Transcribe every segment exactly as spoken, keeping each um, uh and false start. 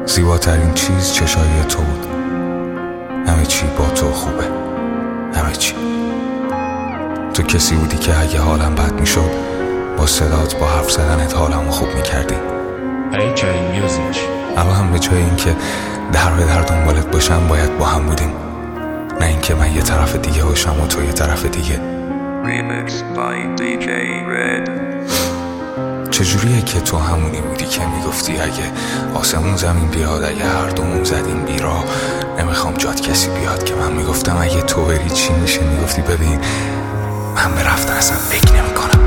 زیباترین چیز چشای تو بود. همه چی با تو خوبه، همه چی. تو کسی بودی که اگه حالم بد میشد با صدات، با حرف زدنت حالمو خوب میکردی. اما هم به جای این که در به در دنبالت باشم باید با هم بودیم، نه اینکه من یه طرف دیگه باشم و تو یه طرف دیگه. چجوریه که تو همونی بودی که میگفتی اگه آسمون زمین بیاد، اگه هر دومون زدیم بیراه، نمیخوام جات کسی بیاد. که من میگفتم اگه تو بری چی میشه؟ میگفتی ببین من به رفتن اصلا فکر نمی کنم.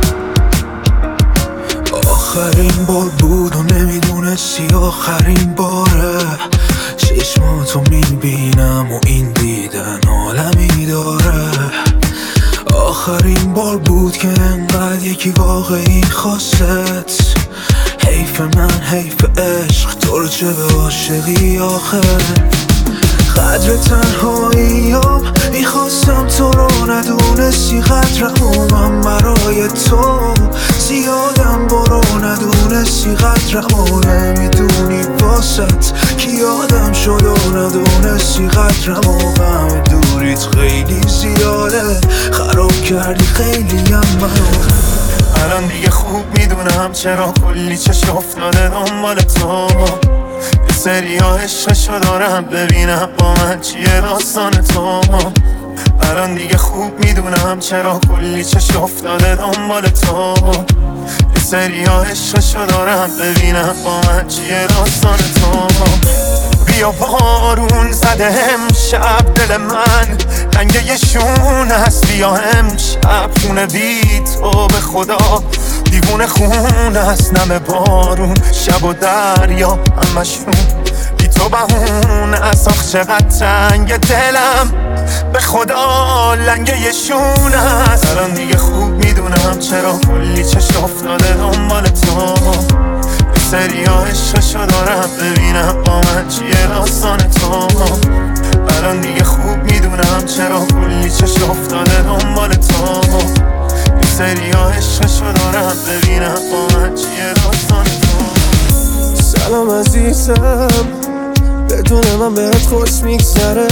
آخرین بار بود و نمیدونستی آخرین باره. چشماتو میبینم و این دیدن عالمی داره. آخرین بار بود که انقدر یکی واقعی خواست. حیف من حیف عشق، تو رو چه به عاشقی آخه. قدر تنهاییام میخواستم تو رو ندونستی، قدرمو من برای تو زیادم برو ندونستی، قدرمو نمیدونی واسط کی یادم شد و ندونستی، قدرمو غم دوریت خیلی زیاده، خراب کردی خیلی هم منو. الان دیگه خوب میدونم چرا کلی چشم افتاده دنبال تو. یه سری ها عشقشو دارم ببینم با من چیه داستان تو. الان دیگه خوب میدونم چرا کلی چشم افتاده دنبال تو. یه سری ها عشقشو دارم ببینم با من چیه داستان تو. بیا بارون زده امشب دل من رنگ یه شون هست. بیا امشب خونه بی تو به خدا دیوونه خون هست. نم بارون شب و دریا همشون بی تو بهون است. آخ چقدر تنگ دلم به خدا لنگ یه شون هست. الان دیگه خوب میدونم چرا کلی چشم افتاده دنبال تو. سری ها عشقشو دارم ببینم با من چیه داستان تو. الان دیگه خوب میدونم چرا کلی چشم افتاده دنبال تو. یه سری ها عشقشو دارم ببینم با من چیه داستان تو. سلام عزیزم، بدون من بهت خوش میگذره.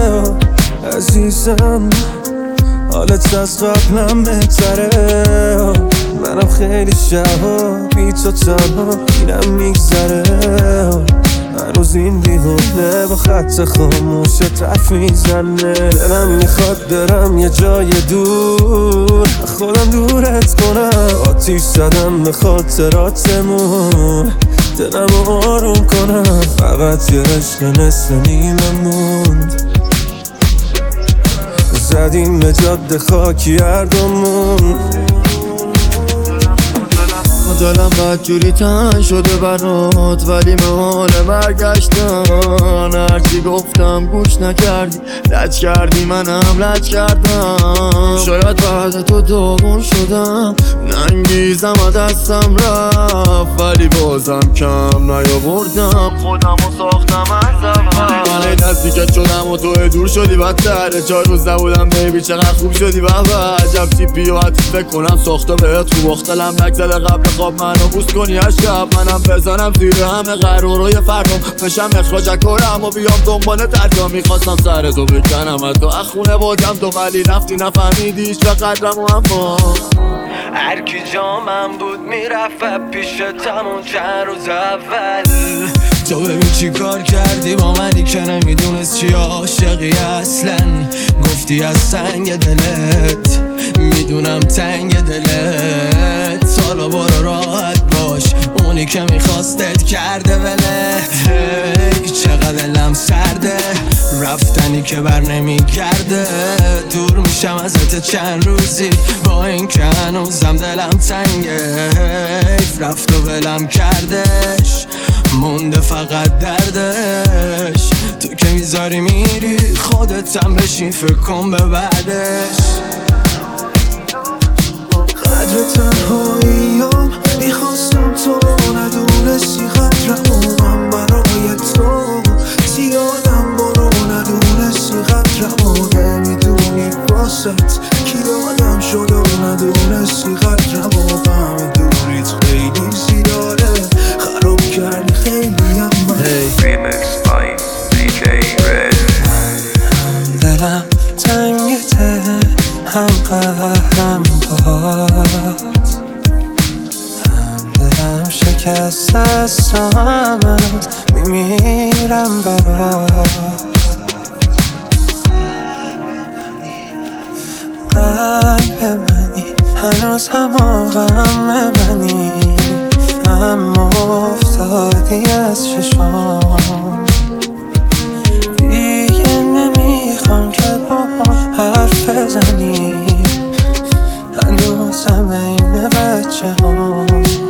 عزیزم حالت از قبلم بهتره. منم خیلی شبا بی تو تنها گیرم میگذره. هنوز این دیوونه با خط خاموش تف میزنه. دلم میخواد برم یه جای دور، خودم دورت کنم. آتیش زدم به خاطراتمون، دلم آروم کنم. فقط یه عشق نصف نیمه موند، زدیم به جاده خاکی هر دومون. دلم بدجوری تن شده برات، ولی محال برگشتن. هرچی گفتم گوش نکردی، لج کردی منم لج کردم. شاید بعد تو داغون شدم، ننگیزم و دستم رفت، ولی بازم کم نیاوردم. خودمو ساختم از اول. من نزدیکت شدم و تو دور شدی بدتره. چهار روز نبودم بیبی چقدر خوب شدی بابا. عجب تیپی و حتی فکر کنم ساخته بهت خوب. اختلم نگذره قبل خواب منو بوس کنی از شب. منم بزنم زیر همه قرارای فردم، فشم اخراج کنم و بیام دنبال ترجا. میخواستم سر تو بکنم از تو اخونه بودم تو، ولی رفتی نفهمیدیش و قدرم. و اما هر کی جامم بود میرفت پیش تمون چند روز اول. تو ببین چی کار کردی با منی که نمیدونست چی عاشقی اصلا. گفتی از تنگ دلت میدونم تنگ دلت. حالا برو راحت باش، اونی که میخواستت کرده ولت. هی چقدر دلم سرده، رفتنی که بر نمیگرده. دور میشم ازت چند روزی با این که هنوزم دلم تنگه. حیف رفت و ولم کردش، مونده فقط دردش. تو که میذاری میری خودتم بشین فکر کن به بعدش. قدر تنهاییام میخواستم تو رو ندونستی، قدرمو من برای تو زیادم برو ندونستی، قدرمو نمیدونی واسط کی یادم شد و ندونستی، قدرمو غم دوریت خیلی زیاده، خراب کردی خیلیم من Remix by دی جی Red. هم دلم تنگته هم قهرم باد هم دلم شکست است و همه میمیرم برات قلب منی هنوز هم آغم منی اما افتادی از چشام دیگه نمیخوام که با ما حرف بزنی هنوز هم این بچه هم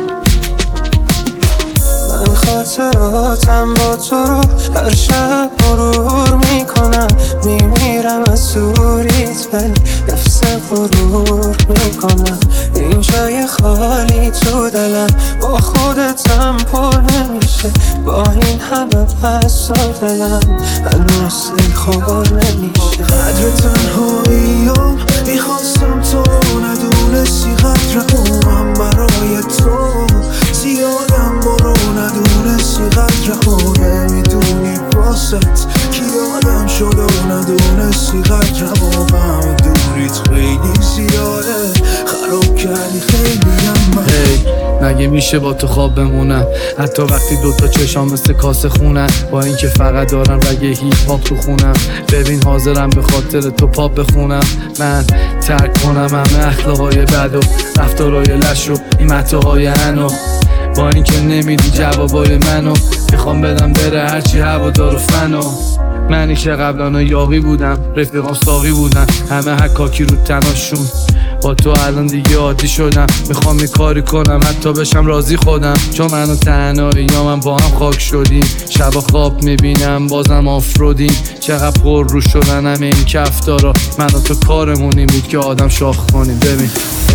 من خاطراتم با تو رو هر شب مرور میکنم میمیرم از سوریت ولی نفس غرور میکنم این جای خالی تو دلم با خودتم پر نمیشه با این همه پس و دلم هنوز خور نمیشه قدر تنهاییم میخواستم تو ندونستی قدر اونم برای تو زیادم برو ندونستی قدر اونه میدونی باست کی آدم شده و ندونستی قدر واقعا دوریت خیلی زیاده خراب کردی خیلیم من hey, مگه میشه با تو خواب بمونم حتی وقتی دوتا چشام مثل کاسه خونن با اینکه فقط دارم رگ هیپ هاپ تو خونم ببین حاضرم به خاطر تو پاپ بخونم من ترک کنم همه اخلاقای بد و رفتارای لش و این متاهای انو با اینکه نمیدی جوابای منو میخوام بدم بره هرچی هوادار و فنو منی که قبلا یاقی بودم رفیقام ساقی بودن همه حکاکی رو تناشون با تو الان دیگه عادی شدم میخوام یه کاری کنم حتی بشم راضی خودم چون من و تنهایی یا من با هم خاک شدیم شبا خواب میبینم بازم آفرودیم چقدر پر رو شدن همه این کفتارا من و تو کارمونی بود که آدم شاخ کنیم ببین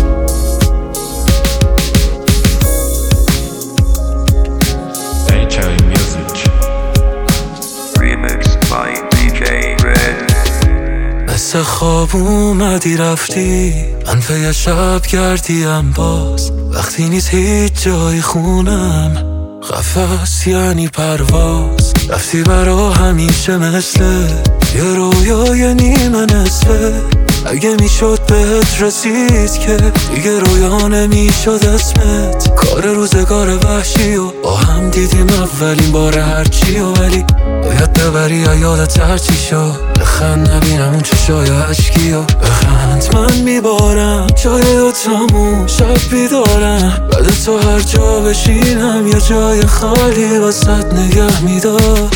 مثل خواب اومدی رفتی من پی شب کردیم باز وقتی نیست هیچ جای خونم قفس یعنی پرواز رفتی برا همیشه مثل یه رویای نیمه نصفه اگه میشد بهت رسید که دیگه رویا نمیشد اسمت کار روزگار وحشی و با هم دیدیم اولین بار هرچی و ولی باید ببری یا یادت هرچی شد بخند نبینم اون چشای عشقی و بخند من میبارم جای تموم شب بیدارم بعد تو هر جا بشینم یه جای خالی وسط نگه میدارم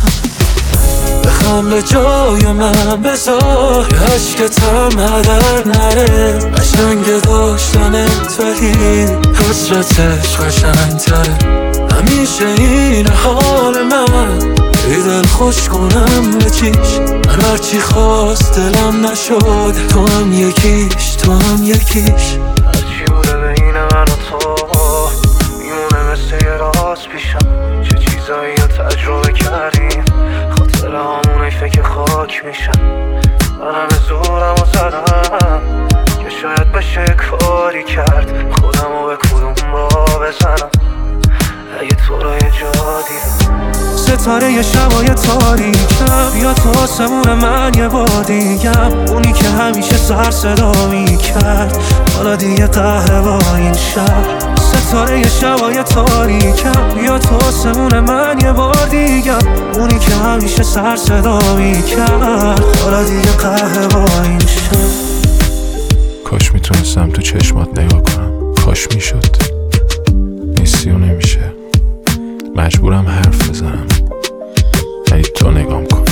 بخم به جای من بذار یه عشقتم هدر نره قشنگ داشتنت ولی حسرتش قشنگ تره همیشه این حال من ای دل خوش کنم به چیش من هرچی خواست دلم نشد تو هم یکیش تو هم یکیش هرچی بوده بین من و تو میمونه مثل یه راز پیشم چه چیزایی رو تجربه کردیم خاطره همونه فکر خاک میشن من همه زورم و زدم که شاید بشه کاری کرد خودم رو به کدوم را بزنم اگه تو را یه جا دیدم ستاره یه شبای تاریکم یا تو آسمون من یه بادیم اونی که همیشه سر صدا میکرد حالا دیگه قهره با این شب ستاره یه شبای تاریکم یا تو آسمون من یه بادیم اونی که همیشه سر صدا میکرد حالا دیگه قهره با این شب کاش میتونستم تو چشمات نگاه کنم کاش میشد نیستی و نمیشه مجبورم حرف بزنم ولی تو نگام کن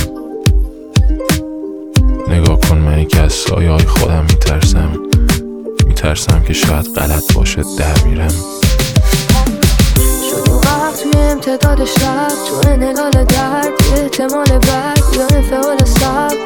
نگاه کن منی که از سایه های خودم میترسم میترسم که شاید غلط باشه در میرم شد اون وقت توی امتداد شب تو انحلال درد احتمال بد یا انفعال سب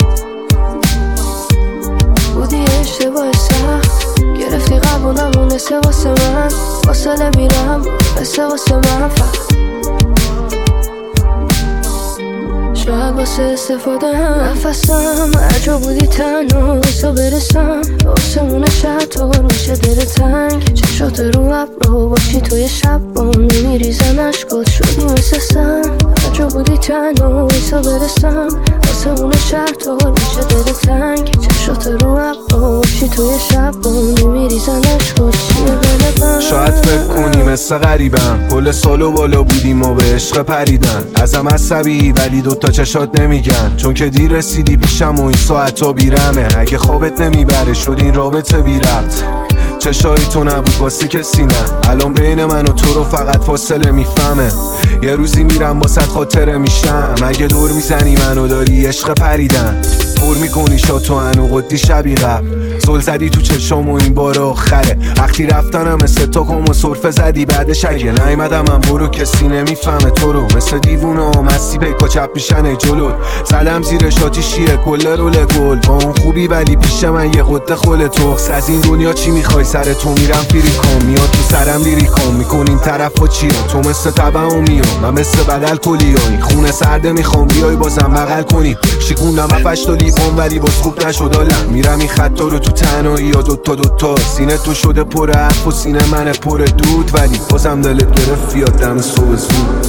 بودی اشتباه سخت گرفتی قبولم مثل واسه من فاصله میرم مثل واسه من فقط شب واسه استفاده هم نفسم هر جا بودی تنها واسه برسم آسمون شب تار میشه دل تنگ چشات رو ابرو باشی توی شب با نمیریزن اشکات شدی مثل سم هر جا بودی تنها واسه برسم آسمون شب تار میشه دل تنگ چشات رو ابرو باشی توی شب با نمیریزن اشکات چیه بلبم شاید فکر کنی مثل غریبم کل سالو بالا بودیم و به عشق پریدن ازم عصبی ولی دوتا چشات نمیگن چون که دیر رسیدی پیشم و این ساعت ها بیرمه اگه خوابت نمیبره شد این رابطه بی ربط چشای تو نبود واسه کسی نه الان بین من و تو رو فقط فاصله میفهمه یه روزی میرم باست خاطره میشم اگه دور میزنی منو داری عشق پریدن پر میکنی شاتو انو قدی شبی قبل زل زدی تو چشام و این بار آخره وقتی رفتنم مثل تا کم و صرفه زدی بعدش اگه نیمدم من برو کسی نمیفهمه تو رو مثل دیوونه و مستی پیکا چپ میشن جلوت زدم زیر شاتیشیه کل رول گل با اون خوبی ولی پیش من یه قده خل توخس از این دنیا چی میخوای سر تو میرم فیری کن میاد تو سرم لیری کن میکنیم طرف و چیه تو مثل طبع و میام من مثل بدل کلیایی خونه سرده میخوام بیای بازم بغل کنی شیکوندم افش تا لیوان ولی باز خوب نشد آلم میرم این خطا رو تو تنهایی یا دوتا دوتا سینه تو شده پر حرف و سینه من پر دود ولی بازم دلت گرفت بیاد دم صبح زود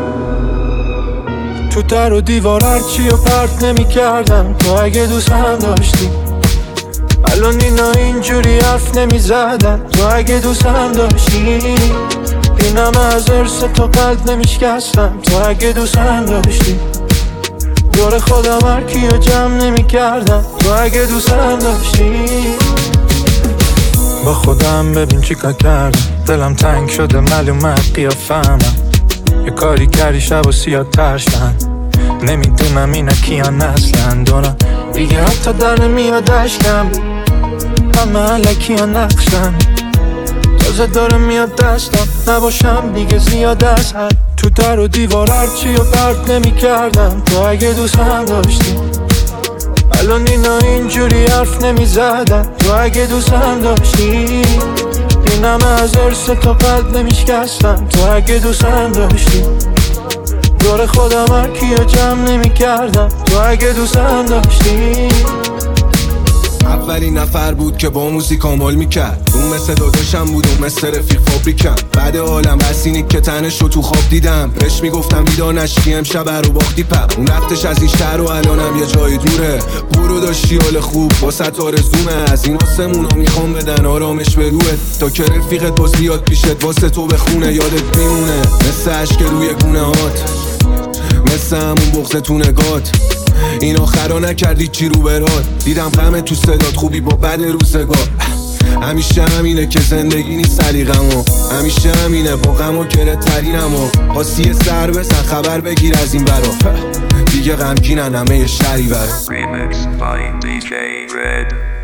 تو در و دیوار هرچی و پرت نمی کردم تو اگه دوست هم داشتی الان اینا اینجوری حرف نمی زدن تو اگه دوست هم داشتی اینم از ارس تو قلب نمی شکستم تو اگه دوست هم داشتی دور خودم هر کیو جمع نمی کردم تو اگه دوست هم داشتی با خودم ببین چی کار کردم دلم تنگ شده معلومه قیافه‌ام یه کاری کردی شب و سیاه ترشن نمیدونم اینا کیان اصلا دونم دیگه حتی در نمیاد اشکم همه علکی ها نقشن تازه داره میاد دستم نباشم دیگه زیاد از حد تو در و دیوار هرچی و پرت نمی کردم تو اگه دوست هم داشتی الان اینا اینجوری حرف نمی زدن تو اگه دوست هم داشتی اینم از ارس تو قلب نمی شکستم تو اگه دوست هم داشتی دور خودم هر کیو جمع نمی کردم تو اگه دوست هم داشتی اولین نفر بود که با موزیک عمل میکرد اون مثل داداشم بود اون مثل رفیق فابریکم بعد عالم بسینی که تنش رو تو خواب دیدم بهش میگفتم بیدار نشی امشب رو باختی پم اون رفتش از این شهر و الانم یه جای دوره برو داشتی حال خوب واسه آرزومه از این آسمون رو میخوام بدن آرامش به روحت تا که رفیقت باز بیاد پیشت واسه تو بخونه یادت میمونه مثل عشق روی گونه هات مثل همون بغض تو نگات این آخرا نکردی چی رو برات دیدم غم تو صدات خوبی با بد روزگار همیشه همینه که زندگی نیست سلیقمو همیشه همینه با غم و گره ترینمو خاصی سر بزن خبر بگیر از این برا دیگه غمگینن همه شهری برا Remix by دی جی Red